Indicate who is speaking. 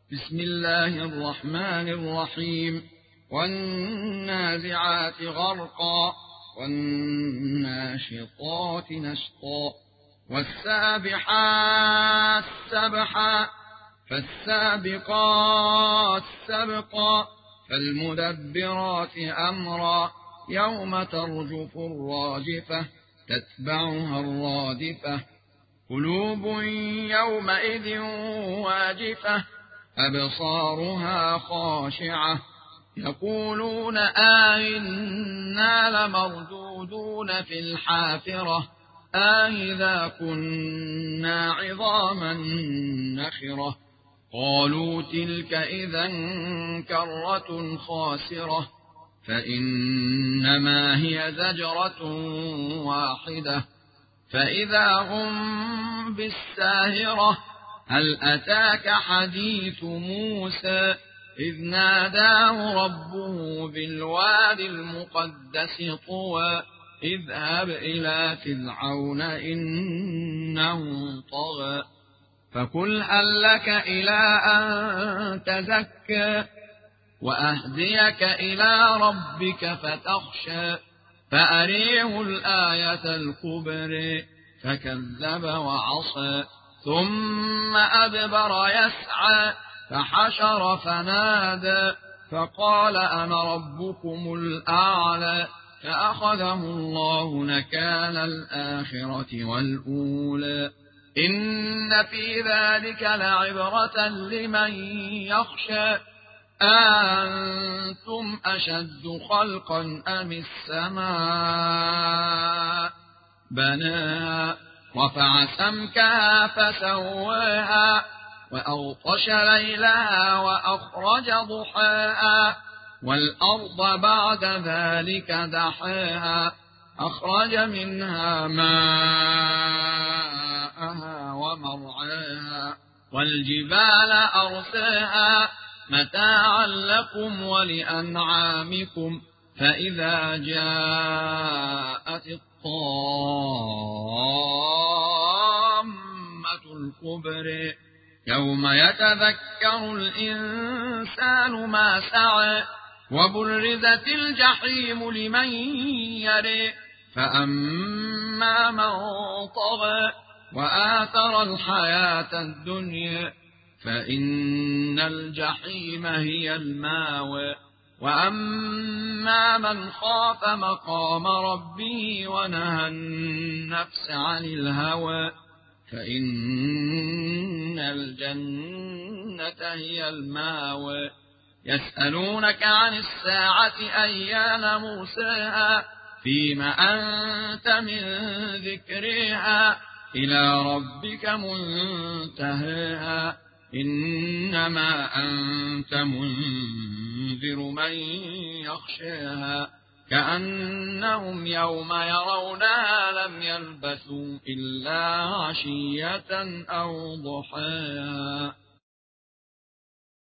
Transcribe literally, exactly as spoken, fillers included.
Speaker 1: بسم الله الرحمن الرحيم. والنازعات غرقا والناشطات نشطا والسابحات سبحا فالسابقات سبقا فالمدبرات أمرا يوم ترجف الراجفة تتبعها الرادفة قلوب يومئذ واجفة أبصارها خاشعة يقولون آئنا لمردودون في الحافرة آئذا كنا عظاما نخرة قالوا تلك إذا كرة خاسرة فإنما هي زجرة واحدة فإذا هم بالساهرة هل أتاك حديث موسى إذ ناداه ربه بالواد المقدس طوى اذهب إلى فرعون إنه طغى فقل هل لك إلى أن تزكى وأهديك إلى ربك فتخشى فأريه الآية الكبرى فكذب وعصى ثم أدبر يسعى فحشر فنادى فقال أنا ربكم الأعلى فأخذه الله نكال الآخرة والأولى إن في ذلك لعبرة لمن يخشى أنتم أشد خلقا أم السماء بناها رفع سمكها فسواها وأغطش ليلها وأخرج ضحاها والأرض بعد ذلك دحاها أخرج منها ماءها ومرعاها والجبال أرساها متاعا لكم ولأنعامكم فإذا جاءت الطامة الكبرى يوم يتذكر الإنسان ما سعى وبرزت الجحيم لمن يرى فأما من طغى وآثر الحياة الدنيا فإن الجحيم هي الماوى وأما من خاف مقام ربه ونهى النفس عن الهوى فإن الجنة هي الماوى يسألونك عن الساعة أيان مرساها فيم أنت من ذكرها إلى ربك منتهاها إنما أنت منذر من يخشاها كأنهم يوم يرونها لم يلبثوا إلا عشية أو ضحاها.